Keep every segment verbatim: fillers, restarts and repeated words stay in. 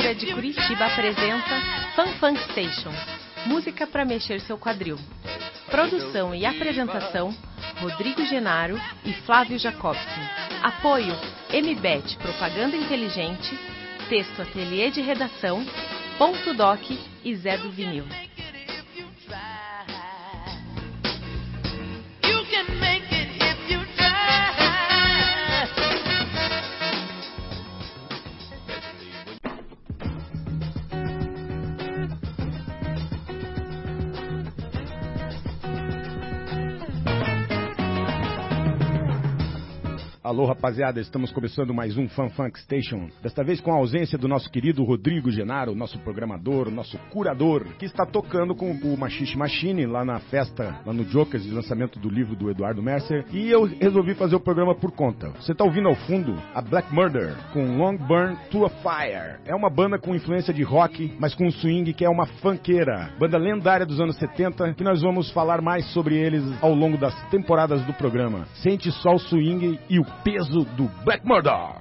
Prefeitura de Curitiba apresenta Fun Funk Station, música para mexer seu quadril. Produção e apresentação, Rodrigo Genaro e Flávio Jacobson. Apoio, M B E T Propaganda Inteligente, Texto Ateliê de Redação, Ponto Doc e Zé do Vinil. Alô, rapaziada, estamos começando mais um Fun Funk Station. Desta vez com a ausência do nosso querido Rodrigo Genaro, nosso programador, nosso curador, que está tocando com o Machixe Machine lá na festa, lá no Jokers, de lançamento do livro do Eduardo Mercer. E eu resolvi fazer o programa por conta. Você está ouvindo ao fundo a Black Murder com Long Burn to a Fire. É uma banda com influência de rock, mas com um swing que é uma funkeira. Banda lendária dos anos setenta, que nós vamos falar mais sobre eles ao longo das temporadas do programa. Sente só o swing e o peso do Black Murder.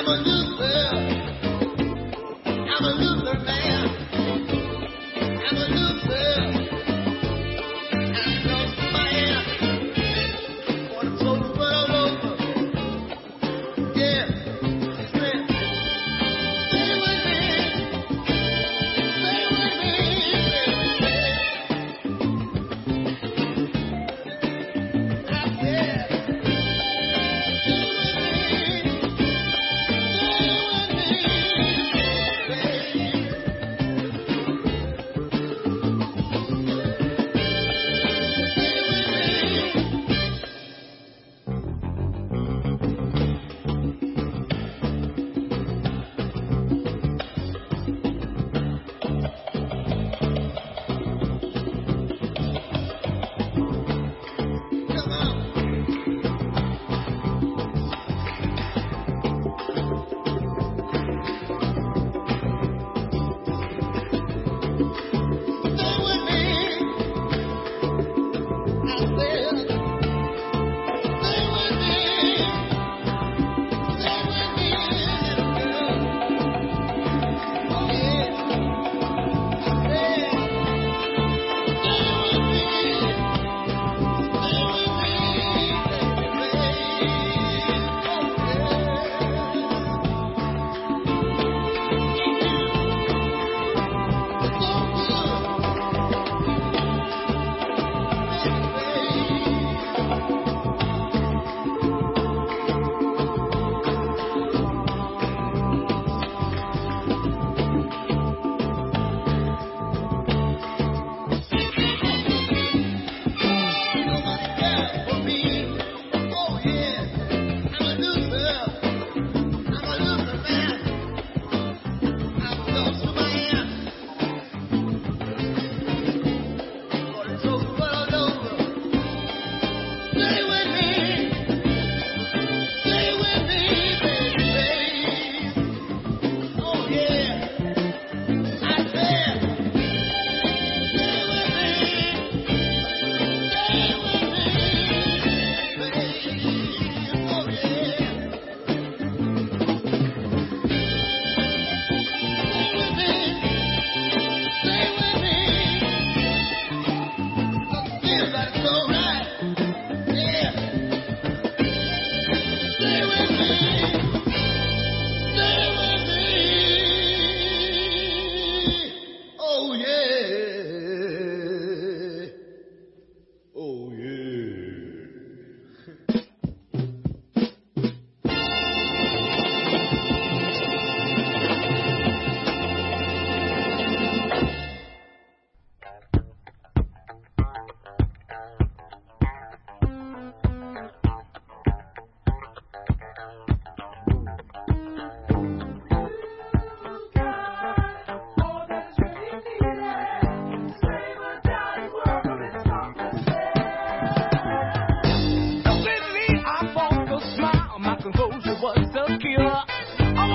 My composure was secure.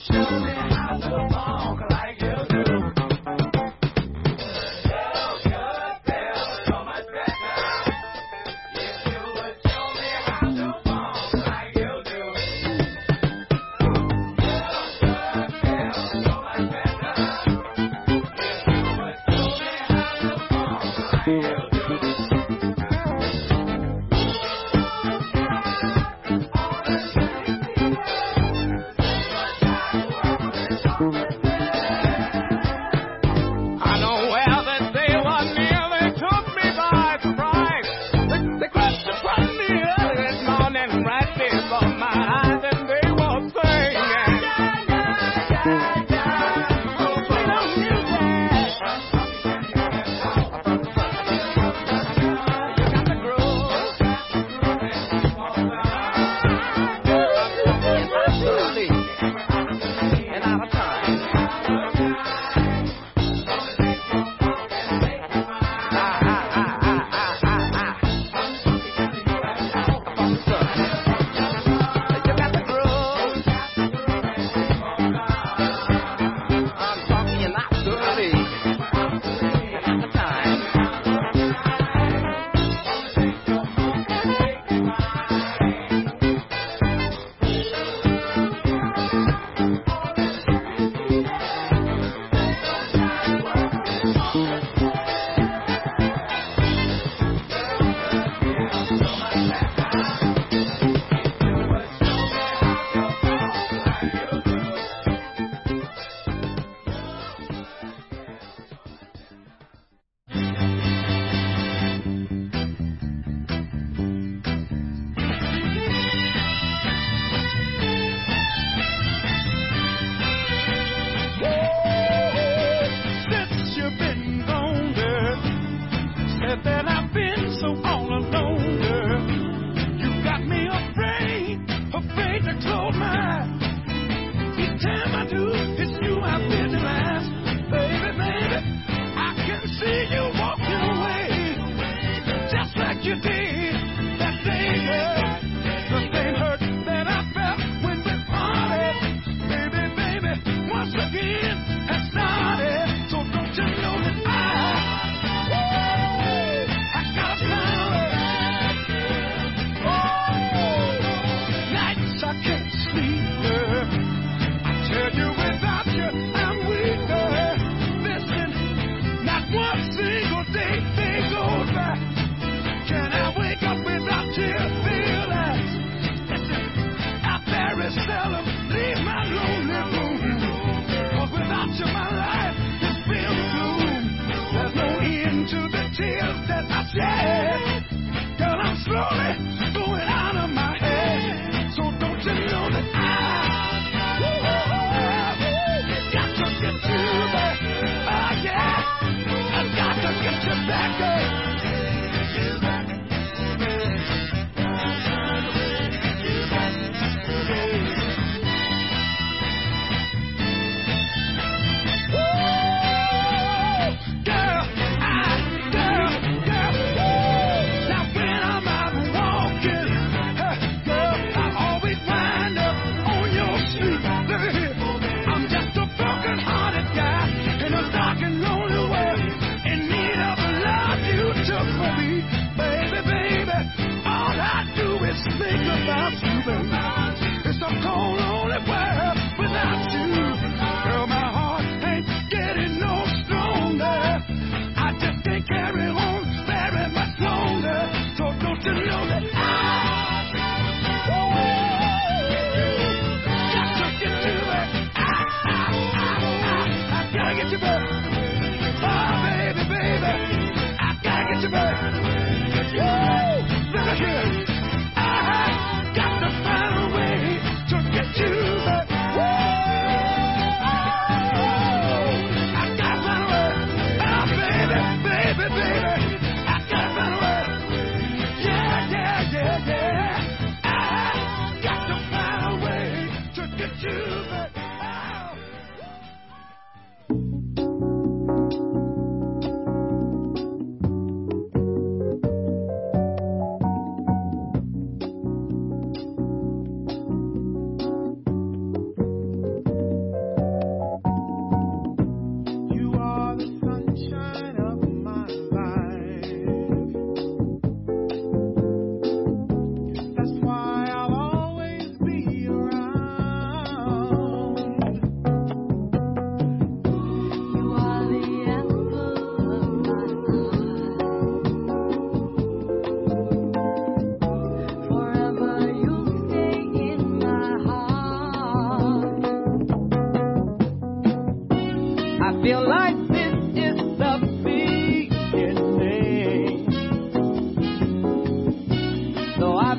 Now when I'm out walking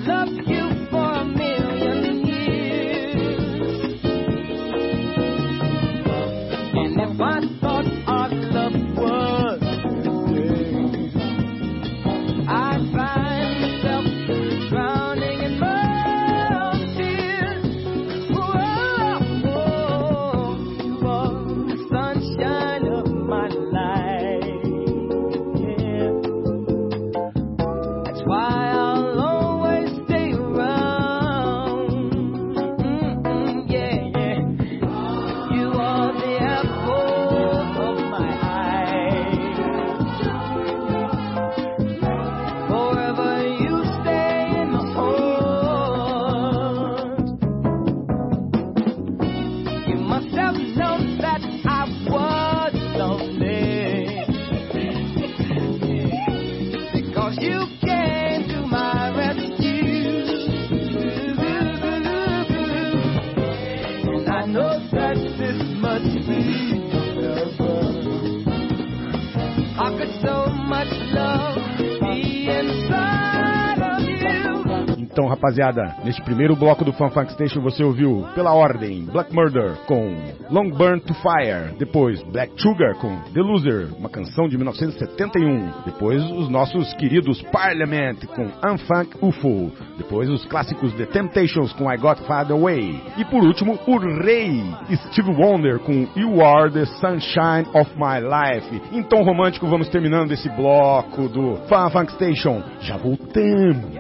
Então, rapaziada, neste primeiro bloco do Fun Funk Station você ouviu, pela ordem, Black Murder com Long Burn to Fire, depois Black Sugar com The Loser, uma canção de mil novecentos e setenta e um, depois os nossos queridos Parliament com Unfunk U F O, depois os clássicos The Temptations com I Got Far Away, e por último o rei Steve Wonder com You Are the Sunshine of My Life. Em tom romântico vamos terminando esse bloco do Fun Funk Station. Já voltamos.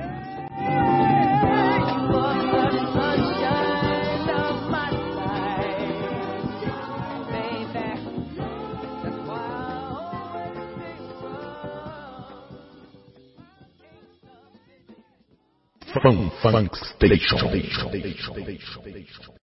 Fun Funk Station.